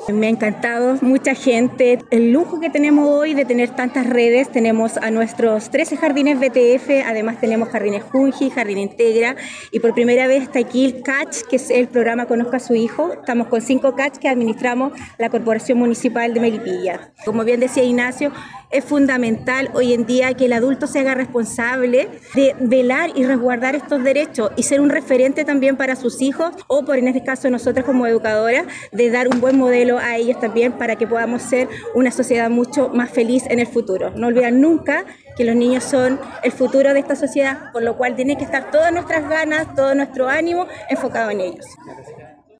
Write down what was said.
Me ha encantado, mucha gente. El lujo que tenemos hoy de tener tantas redes, tenemos a nuestros 13 jardines BTF, además tenemos jardines Junji, Jardín Integra, y por primera vez está aquí el CACH, que es el programa Conozca a su hijo. Estamos con 5 CACH que administramos la Corporación Municipal de Melipilla. Como bien decía Ignacio, es fundamental hoy en día que el adulto se haga responsable de velar y resguardar estos derechos y ser un referente también para sus hijos o, por en este caso, nosotros como educadoras, de dar un buen modelo a ellos también para que podamos ser una sociedad mucho más feliz en el futuro. No olviden nunca que los niños son el futuro de esta sociedad, por lo cual tiene que estar todas nuestras ganas, todo nuestro ánimo enfocado en ellos.